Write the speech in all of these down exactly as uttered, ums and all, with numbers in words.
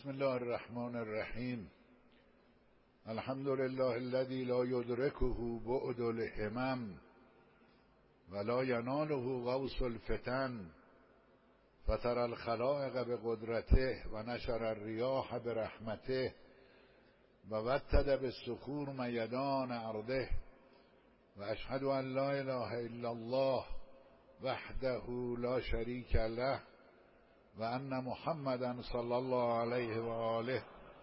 بسم الله الرحمن الرحیم. الحمد لله الذي لا يدركه بعد الهمم ولا يناله غوص الفتن فترى الخلائق بقدرته ونشر الرياح برحمته ووتد بالصخور میدان ارضه واشهد ان لا اله الا الله وحده لا شريك له وان محمدا صلی الله علیه و آله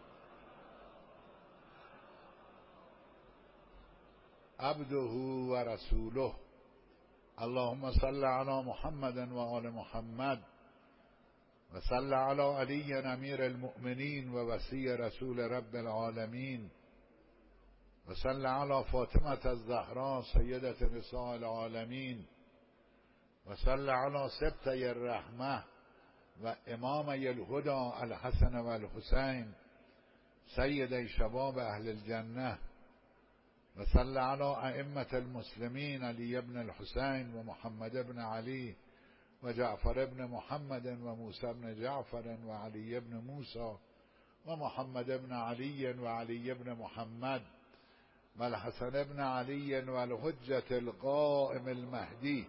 عبده و رسوله. اللهم صل علی محمد و آل محمد و صل علی علی امیر المؤمنین و وصی رسول رب العالمین و صل علی فاطمة الزهراء سیدة نساء العالمین و صل علی سبطی الرحمة و امامی الهدى الحسن و الحسین سید شباب اهل الجنه و صل علی ائمة المسلمین علی بن الحسین و محمد بن علی و جعفر بن محمد و موسی بن جعفر و علی بن موسی و محمد بن علی و علی بن محمد و الحسن بن علی و الحجة القائم المهدی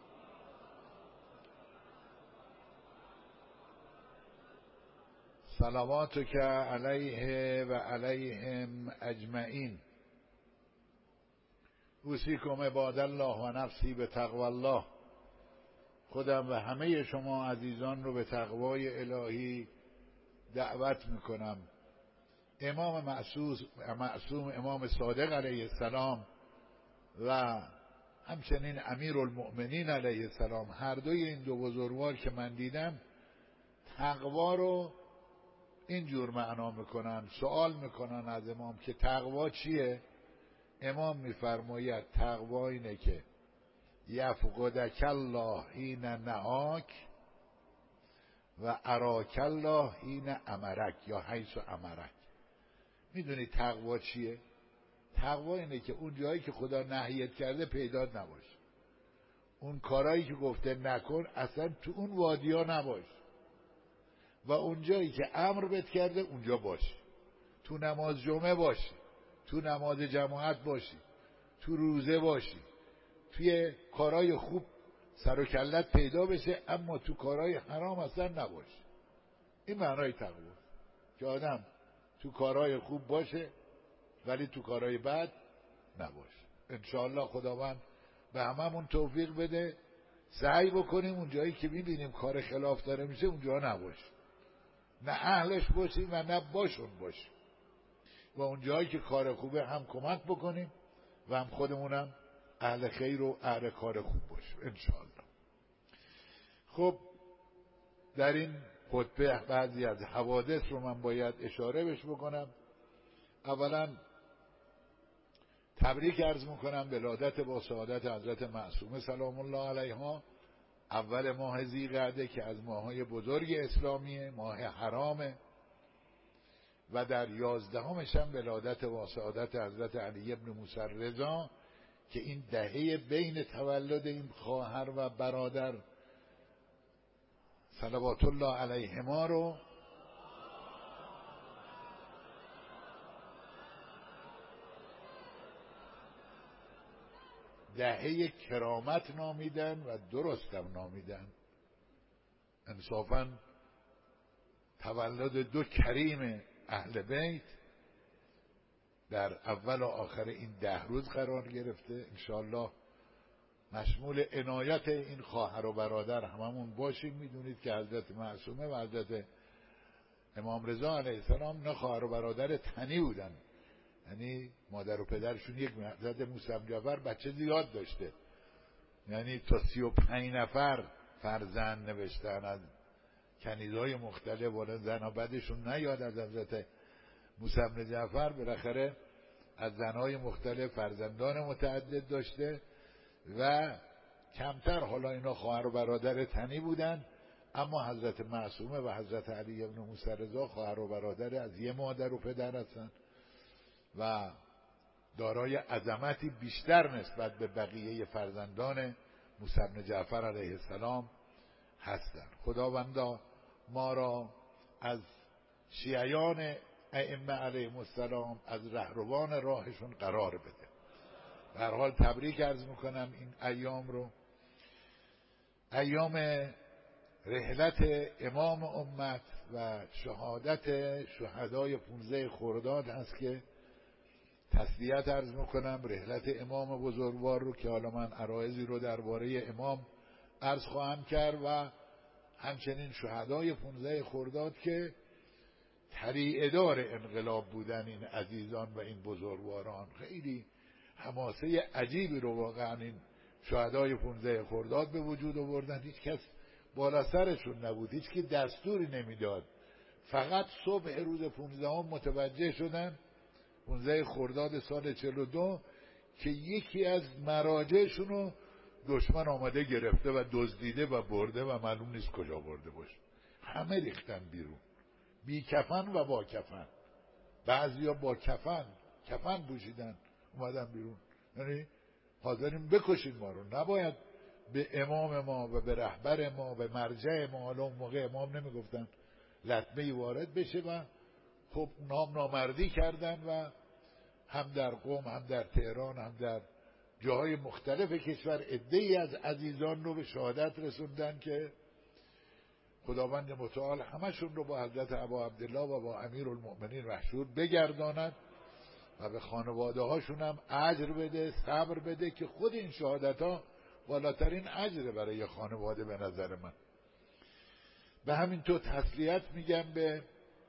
صلواتک علیه و علیهم اجمعین. اوصیکم عباد الله و نفسی به تقوی الله. خودم و همه شما عزیزان رو به تقوای الهی دعوت میکنم. امام معصوم امام صادق علیه السلام و همچنین امیر المؤمنین علیه السلام، هر دوی این دو بزرگوار که من دیدم تقوا رو اینجور معنا میکنن. سوال میکنن از امام که تقوا چیه؟ امام میفرماید تقوا اینه که یفقدک الله حین نهاک و اراک الله حین امرک یا حیث امرک. میدونی تقوا چیه؟ تقوا اینه که اون جایی که خدا نهیت کرده پیدات نباش، اون کارهایی که گفته نکن اصلا تو اون وادیا نباش، و اون جایی که امر بهت کرده اونجا باشی. تو نماز جمعه باشی، تو نماز جماعت باشی، تو روزه باشی، توی کارهای خوب سر و کلت پیدا بشه، اما تو کارهای حرام اصلا نباشی. این معنای تقوا، که آدم تو کارهای خوب باشه ولی تو کارهای بد نباشه. انشاءالله خداوند به هممون توفیق بده. سعی بکنیم اون جایی که میبینیم کار خلاف داره میشه اونجا نباشیم، نه اهلش باشیم و نه باشون باشیم، و اون جایی که کار خوبه هم کمک بکنیم و هم خودمونم اهل خیر و اهل کار خوب باشیم انشاءالله. خب در این خطبه بعضی از حوادث رو من باید اشاره بش بکنم. اولا تبریک عرض میکنم ولادت با سعادت حضرت معصومه سلام الله علیها، اول ماه ذی‌قعده که از ماههای بزرگ اسلامیه، ماه حرامه، و در یازدهمش هم ولادت و سعادت حضرت علی ابن موسی رضا که این دهه بین تولد این خواهر و برادر صلوات الله علیهما رو دهه کرامت نامیدن و درستم نامیدن. انصافاً تولد دو کریم اهل بیت در اول و آخر این ده روز قرار گرفته. انشاءالله مشمول عنایت این خواهر و برادر هممون باشیم. میدونید که حضرت معصومه و حضرت امام رضا علیه السلام نه خواهر و برادر تنی بودن، یعنی مادر و پدرشون یک. حضرت موسی بن جعفر بچه زیاد داشته، یعنی تا سی و پنج نفر فرزند نوشتن از کنیزهای مختلف، ولی زنها بعدشون نیاد از حضرت موسی بن جعفر. بالاخره از زنهای مختلف فرزندان متعدد داشته و کمتر حالا اینا خواهر و برادر تنی بودن، اما حضرت معصومه و حضرت علی ابن موسی رضا خواهر و برادر از یه مادر و پدر هستن و دارای عظمتی بیشتر نسبت به بقیه فرزندان موسی بن جعفر علیه السلام هستند. خداوندا ما را از شیعیان ائمه علیهم السلام از رهروان راهشون قرار بده. به هر حال تبریک عرض میکنم این ایام رو، ایام رحلت امام امت و شهادت شهدای پانزده خرداد هست که تسلیت عرض میکنم رحلت امام بزرگوار رو که حالا من عرایضی رو درباره امام عرض خواهم کرد و همچنین شهدای پانزده خرداد که طریقه دار انقلاب بودن این عزیزان و این بزرگواران. خیلی حماسه عجیبی رو واقعا این شهدای پانزده خرداد به وجود آوردن. هیچ کس بالا سرشون نبود، هیچ کی دستوری نمیداد، فقط صبح روز پانزدهم متوجه شدن پانزده خرداد سال چهل و دو که یکی از مراجعشون رو دشمن آمده گرفته و دزدیده و برده و معلوم نیست کجا برده باشه. همه ریختن بیرون، بی کفن و با کفن، بعضیا با کفن کفن پوشیدن اومدن بیرون. یعنی حاضرین بکشید ما رو، نباید به امام ما و به رهبر ما و مرجع ما، حالا اون موقع امام نمیگفتن، لطمه‌ای وارد بشه و خب نام نامردی کردن و هم در قم هم در تهران هم در جاهای مختلف کشور عده‌ای از عزیزان رو به شهادت رسوندن که خداوند متعال همشون رو با حضرت ابا عبدالله و با امیرالمؤمنین محشور بگرداند و به خانواده هاشون هم اجر بده، صبر بده که خود این شهادت ها بالاترین اجر برای خانواده به نظر من. به همین تو تسلیت میگم به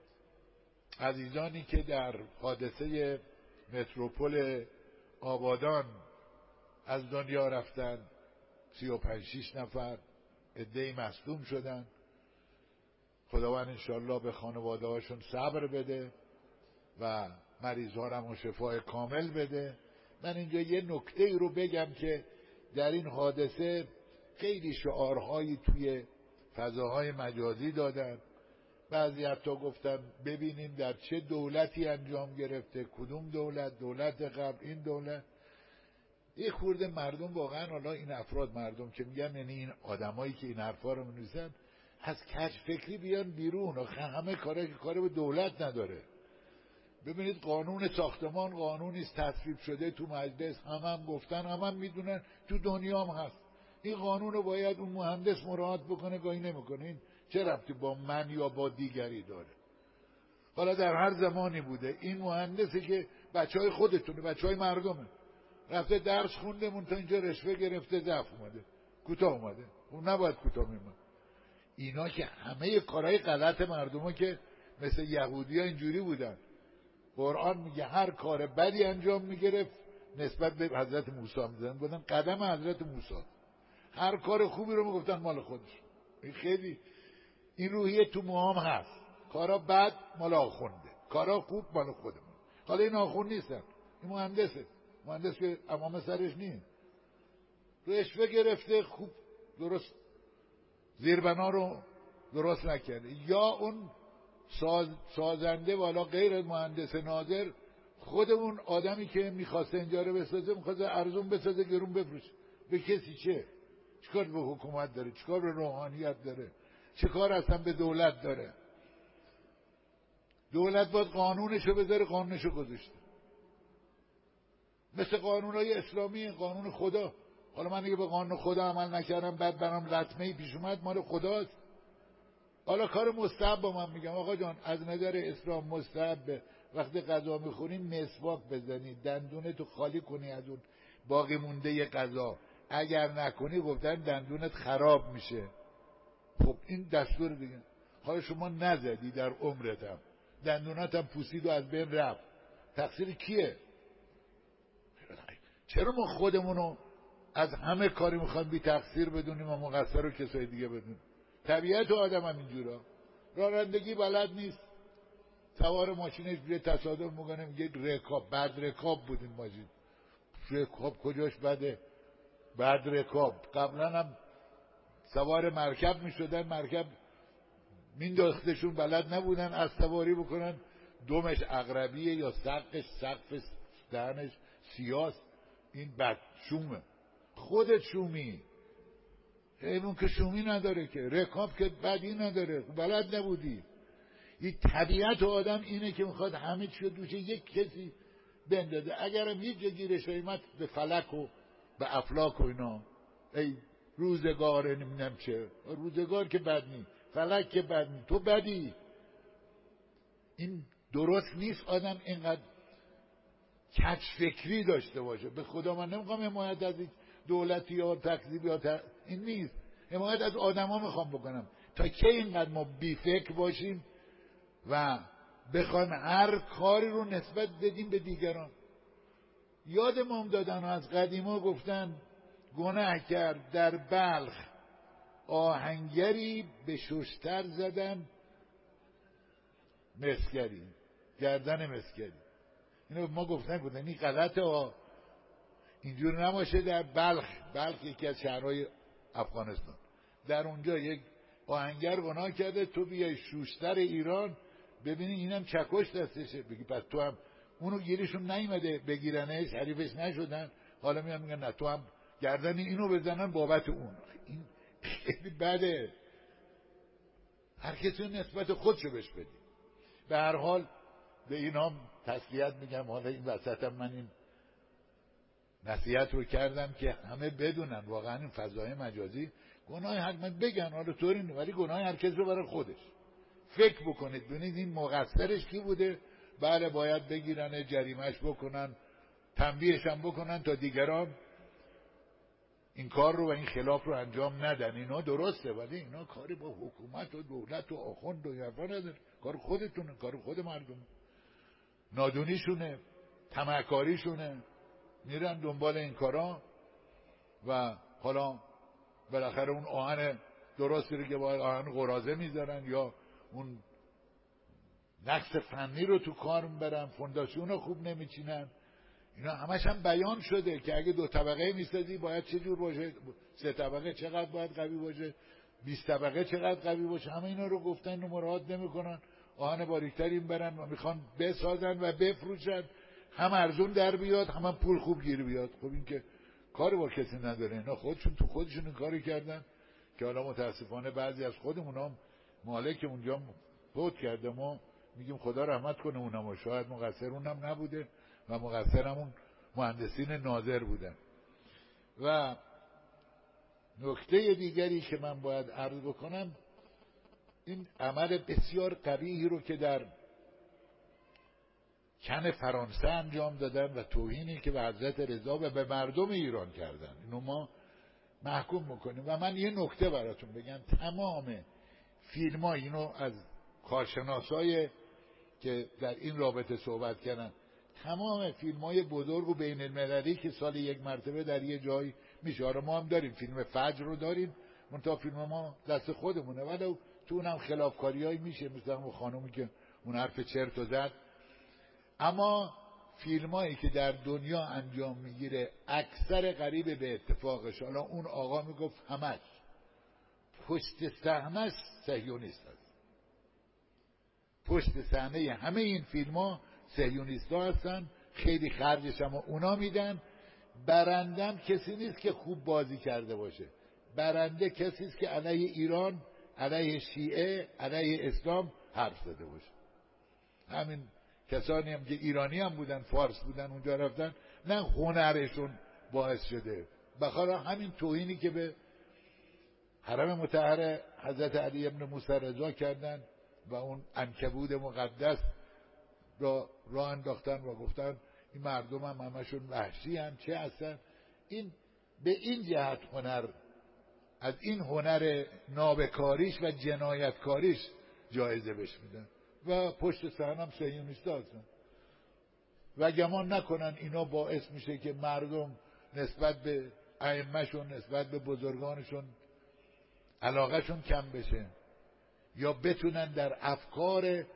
عزیزانی که در حادثه متروپول آبادان از دنیا رفتن، سی و پنج شیش نفر، عده‌ای مصدوم شدن. خداوند انشالله به خانواده هاشون صبر بده و مریض ها رو شفای کامل بده. من اینجا یه نکته ای رو بگم که در این حادثه خیلی شعارهایی توی فضاهای مجازی دادن، بعضی حتی گفتن ببینیم در چه دولتی انجام گرفته، کدوم دولت، دولت قبل، این دولت. یه خورده مردم واقعا، حالا این افراد مردم که میگن، یعنی این آدمایی که این حرفا رو می‌نویسن از کج فکری بیان بیرون. همه کاری که کار به دولت نداره. ببینید قانون ساختمان قانونی است تصویب شده تو مجلس، هم هم گفتن، هم هم میدونن، تو دنیا هم هست. این قانون رو باید اون مهندس مراعات بکنه، گاهی نمیکنه. این چه ربطی با من یا با دیگری داره؟ حالا در هر زمانی بوده این مهندسی که بچه های خودتونه، بچه های مردمه، رفته درس خونده مون تا اینجا رشوه گرفته، ضعف اومده، کوتاه اومده. اون نباید کوتاه میمونه. اینا که همه کارهای غلط مردمه که مثل یهودی ها اینجوری بودن. قرآن میگه هر کار بدی انجام میگرفت نسبت به حضرت موسی میزنن، بودن قدم حضرت موسی. هر کار خوبی رو میگفتن مال خودش. این خیلی این روحیه تو موام هست. کارا بد مال آخونده، کارا خوب مال خودمون. حالا این آخوند نیستن، این مهندسه. مهندس که امام سرش نیست، رشوه گرفته، خوب درست زیربنا رو درست نکرده، یا اون ساز سازنده والا غیر مهندس ناظر، خود اون آدمی که میخواسته اینجا رو بسازه میخواسته ارزون بسازه گرون بفروشه. به کسی چه؟ چیکار به حکومت داره؟ چیکار به روحانیت داره؟ چیکار اصلا به دولت داره؟ دولت باید قانونشو بذاره، قانونشو گذاشته. مثل قانونهای اسلامی، قانون خدا. حالا من اگه به قانون خدا عمل نکردم بعد برام لطمه‌ای پیش اومد، مال خداست. حالا کار مستحب با من میگم آقا جان، از نظر اسلام مستحبه وقتی غذا میخورین مسواک بزنید، دندونتو خالی کنی از اون باقی مونده غذا. اگر نکنی گفتن دندونت خراب میشه. خب این دستور دیگه. حالا شما نزدی در عمرت هم، دندونت هم پوسید و از بین رفت، تقصیر کیه؟ چرا ما خودمونو از همه کاری میخوایم بی تقصیر بدونیم و مقصر رو کسای دیگه بدونیم؟ طبیعت آدم هم اینجورا. رانندگی بلد نیست، سوار ماشینش بیره تصادف میکنه، میگه رکاب، بد رکاب بود این ماشین. رکاب کجاش بده؟ بد رکاب. قبلا هم سوار مرکب میشدن، مرکب مینداختشون، بلد نبودن از سواری بکنن، دومش عقربیه یا سقفش سقف دهنش سیاست. این بد شومه. خودت شومی، حیوان که شومی نداره که، رکاب که بدی نداره، بلد نبودی. این طبیعت آدم اینه که میخواد همه چی رو دوش یک کسی بندازه. اگرم یک جا گیرش اومد به فلک و به افلاک و اینا، ای روزگار نمیدونم چه، روزگار که بد نی، فلک که بد نی، تو بدی. این درست نیست آدم اینقدر کج فکری داشته باشه. به خدا من نمیخوام حمایت از این دولتی یا تکذیب یا ت... این نیست، حمایت از آدما میخوام بکنم. تا کی اینقدر ما بی فکر باشیم و بخوایم هر کاری رو نسبت بدیم به دیگران؟ یاد ما دادن و از قدیما گفتن گناه کرد در بلخ آهنگری به ششتر زدن مسگری، گردن مسگری. اینو ما گفتن گفتن این غلطه ها، اینجور نباشه. در بلخ، بلخ یکی از شهرهای افغانستان، در اونجا یک آهنگر گناه کرده، تو بیای شوشتر ایران ببینی اینم چکش دستشه، بگی پس تو هم. اونو گیریشون نیومده بگیرنش، حریفش نشدن، حالا میان میگن نه تو هم گردن اینو بزنن بابت اون. این خیلی بده. هر کسی نسبت خودشو بهش بدی. به هر حال به اینا تسلیت میگم. حالا این وسط هم من این نصیحت رو کردم که همه بدونن واقعا این فضای مجازی گناه حتما بگن، حالا طوری نه، ولی گناه هر کس رو برای خودش. فکر بکنید ببینید این مقصرش کی بوده، بله باید بگیرن، جریمهش بکنن، تنبیهش هم بکنن تا دیگران این کار رو و این خلاف رو انجام ندن. اینا درسته، ولی اینا کاری با حکومت و دولت و آخوند و یرفا نداره. کار خودتونه، کار خود مردم، نادونیشونه، طمعکاریشونه، میرن دنبال این کارا و حالا بالاخره اون آهن درستی رو که باید آهن قرازه میذارن یا اون نقص فنی رو تو کار میبرن، فونداسیون رو خوب نمیچینن. اینا همش هم بیان شده که اگه دو طبقه میسازی باید چه جور باشه، سه طبقه چقدر باید قوی باشه، بیست طبقه چقدر قوی باشه. همه اینا رو گفتن، اینو مراعات نمیکنن، آهن باریکتری میبرن و میخوان بسازن و بفروشن، هم ارزون در بیاد هم, هم پول خوب گیر بیاد. خب این که کاری با کسی نداره. اینا خودشون تو خودشون این کاری کردن که حالا متاسفانه بعضی از خودمون هم مالک اونجا فوت کرده. ما میگیم خدا رحمت کنه اونم، شاید مقصر اونم نبوده و مقصر همون مهندسین ناظر بودن. و نکته دیگری که من باید عرض بکنم، این عمل بسیار قبیحی رو که در کن فرانسه انجام دادن و توهینی که به حضرت رضا و به مردم ایران کردن، اینو ما محکوم میکنیم. و من یه نکته براتون بگم، تمام فیلم ها، اینو از کارشناسای که در این رابطه صحبت کردن، تمام فیلم های بزرگ و بین المللی که سال یک مرتبه در یه جایی میشه، آره ما هم داریم، فیلم فجر رو داریم، منتها فیلم ما دست خودمونه، ولی تو اونم خلافکاری هایی میشه، مثل اون خانومی که اون حرف چرت و زد. اما فیلم هایی که در دنیا انجام میگیره اکثر قریب به اتفاقش، حالا اون آقا میگفت همش پشت صحنه‌اش صهیونیست هست، پشت صحنه همه این فیلم ها صهیونیست ها هستن، خیلی خرجش هم اونا میدن. برندم کسی نیست که خوب بازی کرده باشه، برنده کسی است که علیه ایران، علیه شیعه، علیه اسلام حرف زده باشه. همین کسانی هم که ایرانی هم بودن، فارس بودن، اونجا رفتن، نه هنرشون باعث شده. بخاطر همین توهینی که به حرم مطهر حضرت علی ابن موسی رضا کردن و اون عنکبوت مقدس را راه انداختن و گفتن این مردم هم همشون وحشی هم چه هستن. این به این جهت هنر، از این هنر نابکاریش و جنایتکاریش جایزه بهش میدن و پشت صحنه هم صهیونیستا هستن و گمان نکنن اینا باعث میشه که مردم نسبت به ائمه‌شون، نسبت به بزرگانشون علاقهشون کم بشه یا بتونن در افکار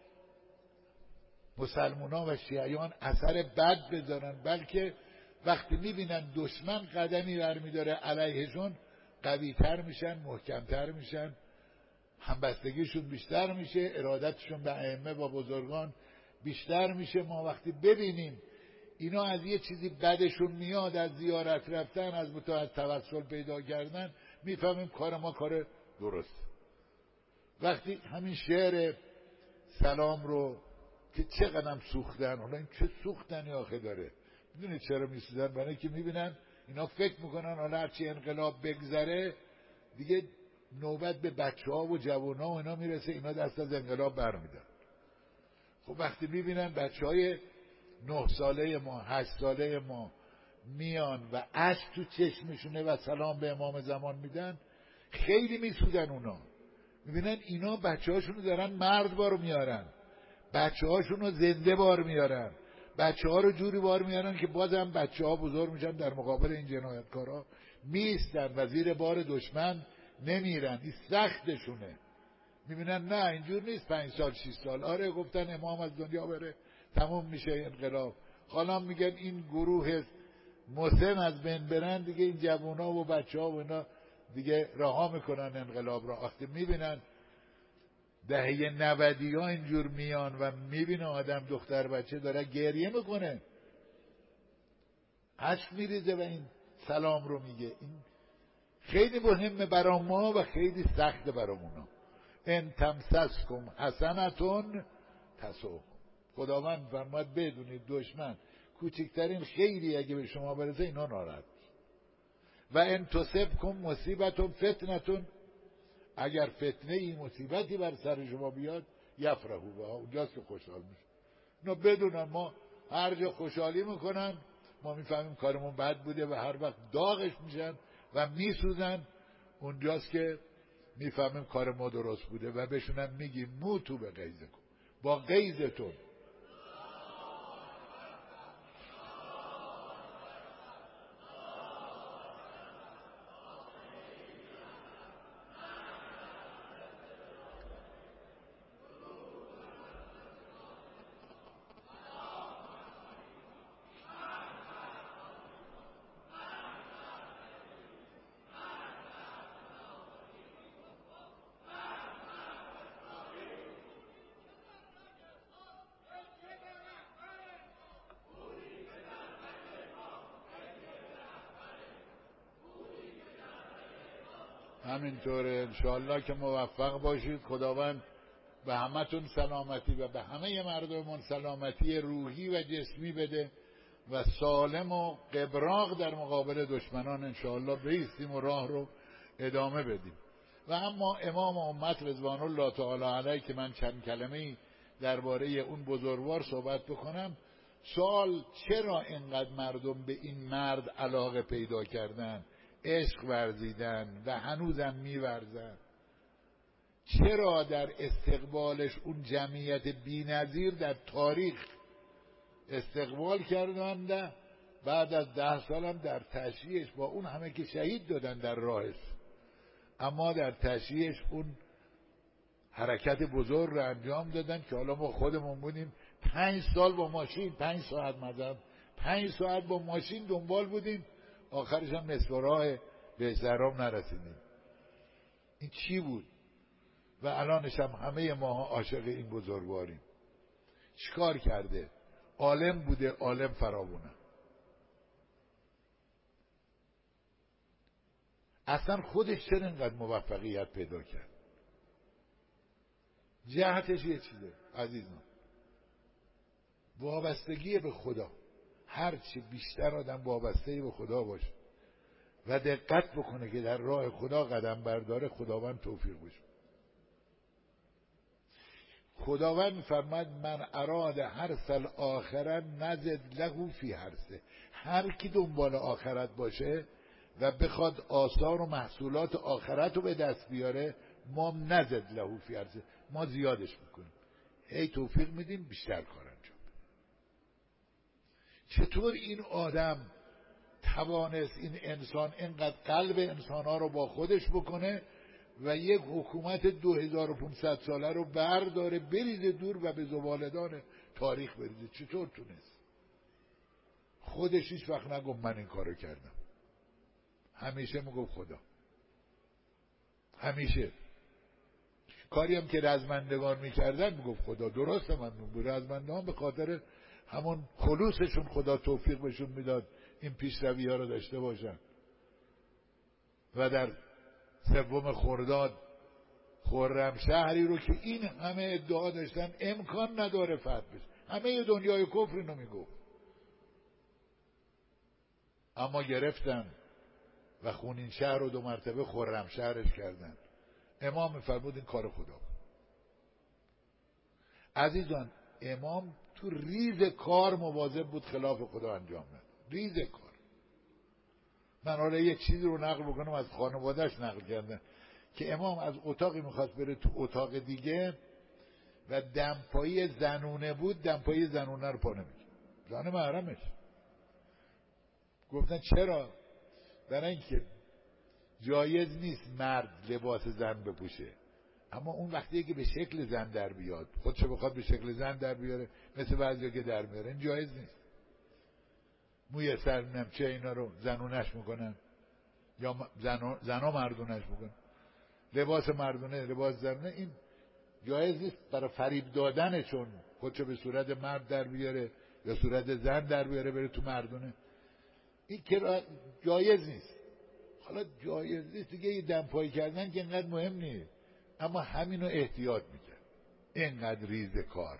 مسلمانان و شیعیان اثر بد بذارن، بلکه وقتی میبینن دشمن قدمی برمیداره علیهشون قوی‌تر میشن، محکم‌تر میشن، همبستگیشون بیشتر میشه، ارادتشون به ائمه و بزرگان بیشتر میشه. ما وقتی ببینیم اینا از یه چیزی بدشون میاد، از زیارت رفتن، از متعهد توسل پیدا کردن، میفهمیم کار ما کار درست. وقتی همین شعر سلام رو که چقدرم سوختن. حالا این چه سوختنی آخه داره؟ میدونید چرا میسوزن؟ برای اینکه میبینن اینا فکر میکنن حالا هرچی انقلاب بگذره دیگه نوبت به بچه ها و جوان ها و اینا میرسه، اینا دست از انقلاب برمیدن. خب وقتی میبینن بچه های نه ساله ما، هشت ساله ما میان و اشک تو چشمشونه و سلام به امام زمان میدن، خیلی میسودن اونا. میبینن اینا بچه هاشونو دارن مرد بار میارن، بچه هاشونو زنده بار میارن، بچه ها رو جوری بار میارن که بازم بچه ها بزرگ میشن در مقابل این جنایتکارا میستن و زیر بار دشمن نمیرن. این سختشونه. میبینن نه اینجور نیست، پنج سال شیش سال آره گفتن امام از دنیا بره تموم میشه انقلاب. حالا میگن این گروه مسن از بین برن دیگه، این جوونا و بچه ها و اینا دیگه رها میکنن انقلاب را. وقتی میبینن دهه نودی ها اینجور میان و میبینه آدم دختر بچه داره گریه میکنه، اشک میریزه و این سلام رو میگه. این خیلی مهمه برای ما و خیلی سخته برای اونا. ان تمسسکم حسنتون تسؤهم. خداوند فرمود بدونید دشمن کوچکترین خیری اگه به شما برسه اینا ناراحت میشه. و ان تصبکم مصیبتون فتنتون، اگر فتنه ای مصیبتی بر سر شما بیاد یفرحوا بها، اونجاست که خوشحال میشه. اینا بدونن ما هر جا خوشحالی میکنن ما میفهمیم کارمون بد بوده و هر وقت داغش میشن و میسوزن اونجاست که میفهمیم کار ما درست بوده و بهشونم میگیم موتو به غیظکم، با غیظتون. همینطوره انشاءالله که موفق باشید. خداوند به همتون سلامتی و به همه مردمون سلامتی روحی و جسمی بده و سالم و قبراق در مقابل دشمنان انشاءالله بایستیم و راه رو ادامه بدیم. و اما امام امت رضوان الله تعالی علیه که من چند کلمه‌ای درباره اون بزرگوار صحبت بکنم، سوال چرا اینقدر مردم به این مرد علاقه پیدا کردن، عشق ورزیدن و هنوزم میورزن؟ چرا در استقبالش اون جمعیت بی‌نظیر در تاریخ استقبال کردند؟ بعد از ده سالم در تشییعش با اون همه که شهید دادن در راهش، اما در تشییعش اون حرکت بزرگ رو انجام دادن که حالا ما خودمون بودیم پنج سال با ماشین، پنج ساعت مدام پنج ساعت با ماشین دنبال بودیم، آخرش هم نصف راه به زرام نرسیدیم. این چی بود؟ و الانش هم همه ما عاشق این بزرگواریم. چیکار کرده؟ عالم بوده، عالم فراوونه. اصلا خودش چرا اینقدر موفقیت پیدا کرد؟ جهتش یه چیزه عزیزان، وابستگی به خدا. هرچی بیشتر آدم وابسته به خدا باشه و دقت بکنه که در راه خدا قدم برداره، خداوند توفیق بشه. خداوند فرماد من اراد حرث الاخره نزد له فی حرثه. هر کی دنبال آخرت باشه و بخواد آثار و محصولات آخرت رو به دست بیاره، ما نزد له فی حرثه، ما زیادش میکنیم، هی توفیق میدیم بیشتر کار انجام. چطور این آدم توانست این انسان اینقدر قلب انسانها رو با خودش بکنه و یک حکومت دو هزار و پانصد ساله رو برداره بریزه دور و به زبالدان تاریخ بریزه؟ چطور تونست؟ خودش هیچ وقت نگفت من این کارو کردم، همیشه میگفت خدا. همیشه کاری هم که رزمندگان میکردن میگفت خدا. درسته من میگم رزمندگان به خاطر همون خلوصشون خدا توفیق بهشون میداد این پیشروی ها رو داشته باشن. و در سوم خرداد خرمشهری رو که این همه ادعا داشتن امکان نداره فتح بشه، همه دنیای کفر اینو میگفت، اما گرفتن و خونین شهر رو دو مرتبه خرمشهرش کردن. امام میفرمود این کار خدا. عزیزان امام تو ریز کار مواظب بود خلاف خدا انجام نداد، ریز کار. من حالا یک چیزی رو نقل بکنم از خانوادهش نقل کردن که امام از اتاقی میخواست بره تو اتاق دیگه و دمپایی زنونه بود، دمپایی زنونه رو پا نمی‌کرد، زن محرمش. گفتن چرا؟ برای اینکه جایز نیست مرد لباس زن بپوشه، اما اون وقتی که به شکل زن در بیاد، خودشو بخواد به شکل زن در بیاره مثل بعضیا که در میاره، این جایز نیست. موی سر نم چه اینا رو زنونش میکنن یا زنا, زنا مردونش میکنن، لباس مردونه لباس زنونه، این جایز نیست برای فریب دادنشون خودشو به صورت مرد در بیاره یا صورت زن در بیاره بره تو مردونه، این که جایز نیست. حالا جایز نیست دیگه، یه دمپایی کردن که اینقدر مهم نیست، اما همینو احتیاط میکرد، اینقدر ریز کار.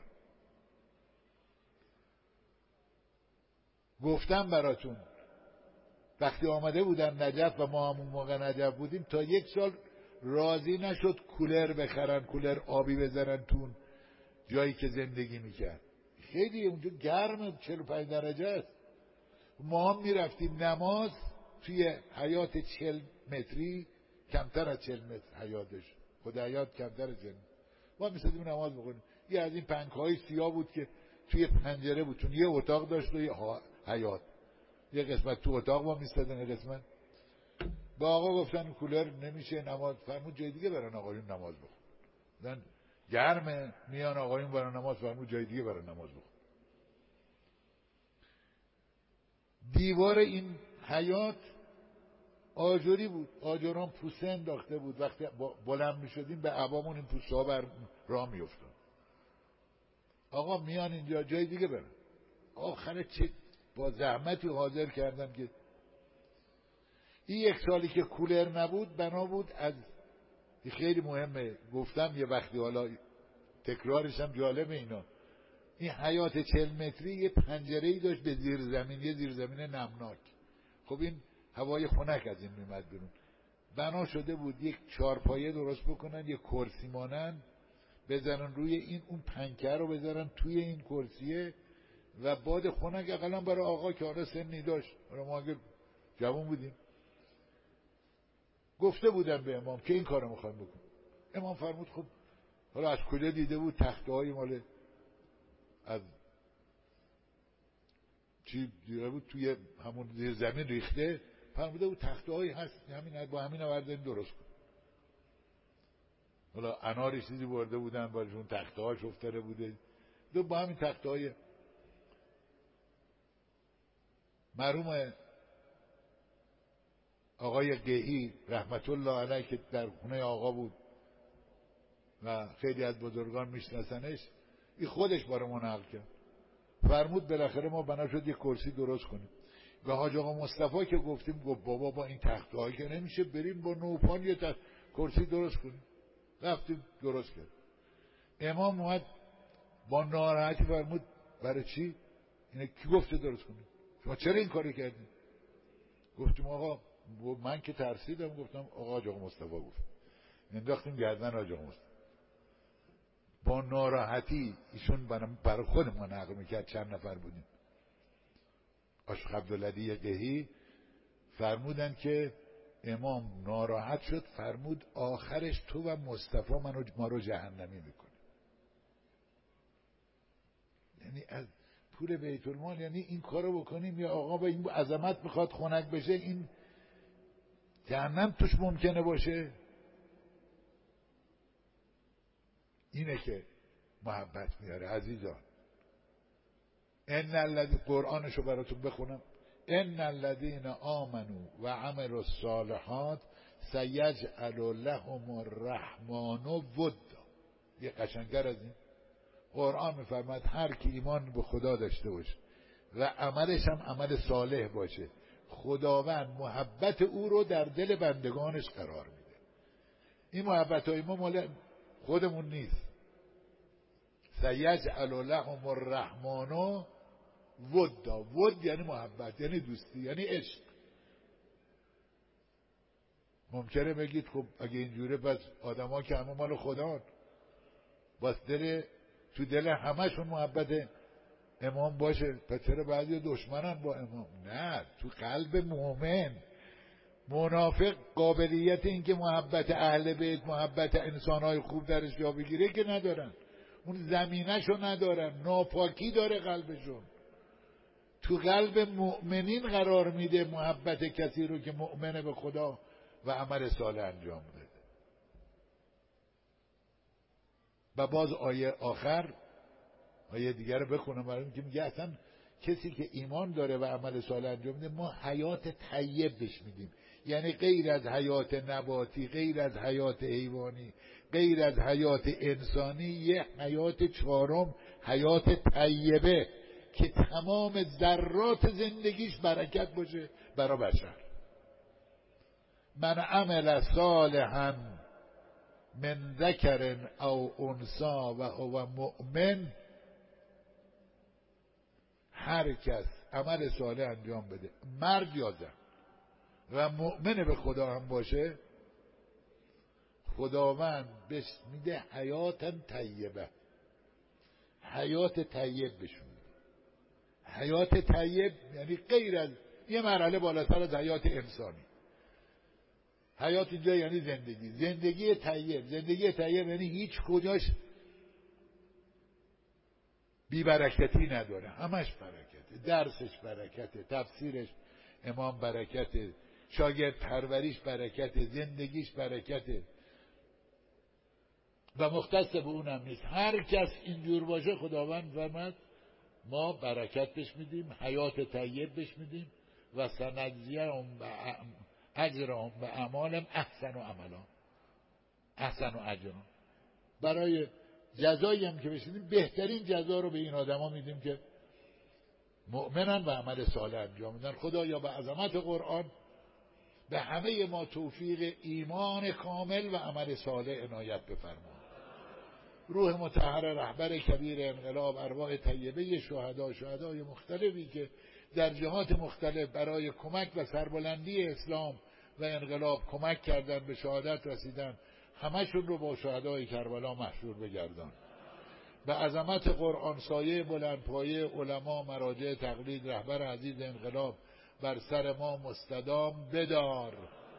گفتم براتون وقتی آمده بودن نجف و ما همون موقع نجف بودیم، تا یک سال راضی نشد کولر بخرن، کولر آبی بذارن تو جایی که زندگی میکرد. خیلی اونجا گرمه، چهل و پنج درجه است. ما هم میرفتیم نماز توی حیات چهل متری، کمتر از چهل متر حیاتش، خود حیات کمتر از چهل متر، ما میسادیم نماز بخونیم. یه از این پنکه های سیاه بود که توی پنجره بود، چون یه اتاق داشت و یه حیات، یه قسمت تو اتاق ما میسادن، یه قسمت. با آقا گفتن کولر نمیشه نماز، فرمود جای دیگه برن آقایون نماز بخون، گرمه، میان آقایون برن نماز، فرمود جای دیگه برن نماز بخون. دیوار این حیات آجری بود، آجران پوسه انداخته بود، وقتی بلند می شدیم به عبامون این پوسه ها بر راه می افتاد. آقا میان اینجا جای دیگه برن. آخر چه با زحمتی حاضر کردن که این یک سالی که کولر نبود بنا بود از خیلی مهمه، گفتم یه وقتی، حالا تکرارش هم جالبه اینا، این حیات چهل متری یه پنجره‌ای داشت به زیر زمین، یه زیر زمین نمناک. خب این هوای خنک از این میمد بیرون. بنا شده بود یک چارپایه درست بکنن، یک کرسی مانند بذارن روی این، اون پنکه رو بذارن توی این کرسیه و باد خنک اقلا برای آقا که آره سنی داشت، برای ما اگر جوان بودیم. گفته بودن به امام که این کارو میخوایم بکن. امام فرمود خب حالا از کجا دیده بود تخته های مال از چی دیده بود توی همون زیر زمین ریخته، فرموده بود تخته هایی هست، همین با همین آوردن درست کن. حالا اناری چیزی برده بودن برشون، تخته هاش افتاده بوده، دو با همین تخته های. مرحوم آقای قیهی رحمت الله علیه که در خونه آقا بود و خیلی از بزرگان میشناسنش، این خودش برای ما نقل کرد، فرمود بالاخره ما بنا شد یک کرسی درست کنیم. و حاج آقا مصطفی که گفتیم گفت بابا با این تخته هایی که نمیشه، بریم با نوپان یه تخت کرسی درست کنیم. رفتیم درست کرد. امام اومد با ناراحتی فرمود برای چی؟ اینه کی گفته درست کنیم؟ شما چرا این کاری کردیم؟ گفتیم آقا من که ترسیدم، گفتم آقا حاج آقا مصطفی گفت، انداختیم گردن حاج آقا مصطفی. با ناراحتی ایشون برای خود ما نقل میکرد، چند نفر بودیم، عاشق عبدالعلی قیهی فرمودن که امام ناراحت شد، فرمود آخرش تو و مصطفی منو ما رو جهنمی میکنه. یعنی از پول بیت المال، یعنی این کارو بکنیم یا آقا به این عظمت میخواد خنک بشه، این جهنم توش ممکنه باشه. اینه که محبت میاره عزیزان. ان الذین، قرآنشو براتون بخونم، ان الذین آمنوا و عملوا الصالحات سیجعل لهم الرحمن ودا. یه قشنگتر از این قرآن میفرماد هر کی ایمان به خدا داشته باشه و عملش هم عمل صالح باشه، خداوند محبت او رو در دل بندگانش قرار میده. این محبت های ما مال خودمون نیست. سیجعل لهم الرحمن ودا. ود یعنی محبت، یعنی دوستی، یعنی عشق. ممکنه بگید خب اگه اینجوره پس آدم ها که همه مال خدا، باز دل تو دل همشون محبت امام باشه، پس چرا بعضی دشمنن با امام؟ نه، تو قلب مؤمن. منافق قابلیت این که محبت اهل بیت، محبت انسانهای خوب درش جا بگیره که ندارن، اون زمینه‌شو ندارن، ناپاکی داره قلبشون. تو قلب مؤمنین قرار میده محبت کسی رو که مؤمنه به خدا و عمل صالح انجام بده. و باز آیه آخر، آیه دیگر رو بخونم برای اینکه میگه اصلا کسی که ایمان داره و عمل صالح انجام میده ما حیات طیب بهش میدیم، یعنی غیر از حیات نباتی، غیر از حیات حیوانی، غیر از حیات انسانی، یه حیات چهارم، حیات طیبه که تمام ذرات زندگیش برکت باشه برای بشر. من عمل صالحا من ذکر او انثی و هو مؤمن، هر کس عمل صالح انجام بده، مرد یا زن، و مؤمن به خدا هم باشه، خداوند بهش میده حیاتا طیبه، حیات طیب بشون. حیات طیب یعنی غیر از یه مرحله بالاتر از حیات انسانی. حیات اینجا یعنی زندگی، زندگی طیب. زندگی طیب یعنی هیچ کجاش بی برکتی نداره، همش برکته. درسش برکته، تفسیرش امام برکته، شاگرد پروریش برکته، زندگیش برکته و مختص به اونم نیست. هر کس اینجور باشه خداوند فرمود ما برکت بهش میدیم، حیات طیب بهش میدیم و سنجزیهم اجرهم و اعمالهم احسن و عملا، احسن و اجرا. برای جزایی هم که بشیدیم بهترین جزا رو به این آدما میدیم که مؤمنن و عمل صالح انجام میدن. خدایا به عظمت قرآن به همه ما توفیق ایمان کامل و عمل صالح عنایت بفرما. روح مطهر رهبر کبیر انقلاب، ارواح طیبه شهدا، شهدای مختلفی که در جهات مختلف برای کمک و سربلندی اسلام و انقلاب کمک کردن، به شهادت رسیدن، همشون رو با شهدای کربلا محشور بگردان. به عظمت قرآن سایه بلند پایه علما، مراجع تقلید، رهبر عزیز انقلاب بر سر ما مستدام بدار.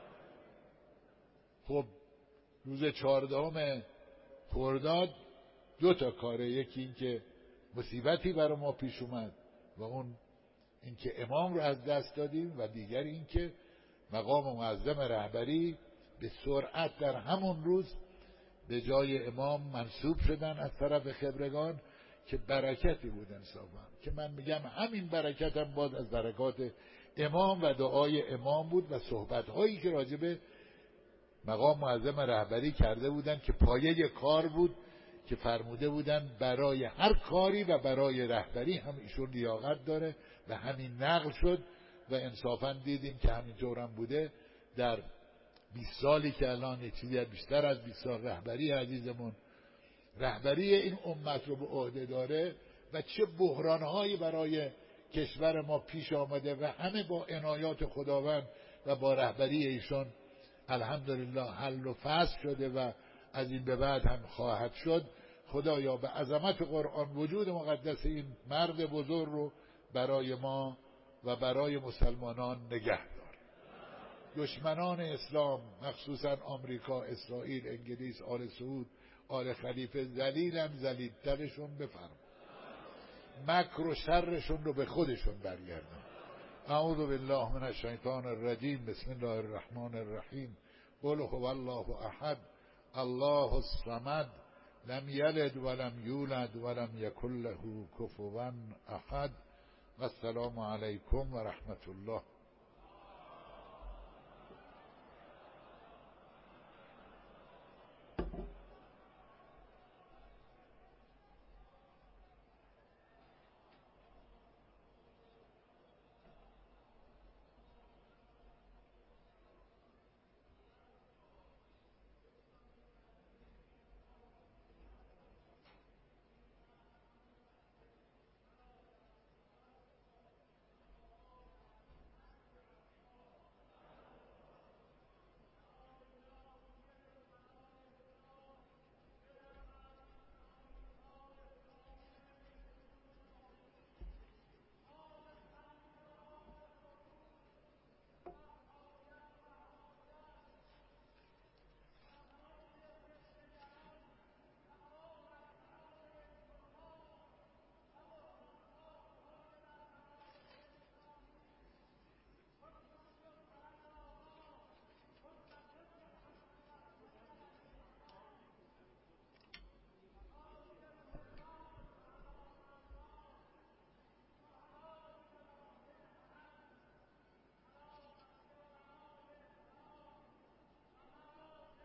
خب روز چهاردهم خرداد دو تا کاره، یکی این که مصیبتی برای ما پیش اومد و اون این که امام رو از دست دادیم، و دیگر این که مقام معظم رهبری به سرعت در همون روز به جای امام منصوب شدن از طرف خبرگان که برکتی بود انصافا، که من میگم همین برکت هم باز از برکات امام و دعای امام بود و صحبت‌هایی که راجب مقام معظم رهبری کرده بودن که پایه کار بود، که فرموده بودن برای هر کاری و برای رهبری هم ایشون لیاقت داره و همین نقل شد و انصافا دیدیم که همینطور هم بوده. در بیست سالی که الان چیزی بیشتر از بیست سال رهبری عزیزمون رهبری این امت رو به عهده داره و چه بحرانهایی برای کشور ما پیش آمده و همه با عنایات خداوند و با رهبری ایشون الحمدلله حل و فصل شده و از این به بعد هم خواهد شد. خدایا به عظمت قرآن وجود مقدس این مرد بزرگ رو برای ما و برای مسلمانان نگه دار. دشمنان اسلام مخصوصا آمریکا، اسرائیل، انگلیس، آل سعود، آل خلیفه ذلیلن، ذلیل‌ترشون بفرما. مکر و شرشون رو به خودشون برگردن. اعوذ بالله من الشیطان الرجیم. بسم الله الرحمن الرحیم. قل هو الله احد الله الصمد لم یلد ولم یولد ولم یکن له کفوا احد. و السلام علیکم و رحمت الله.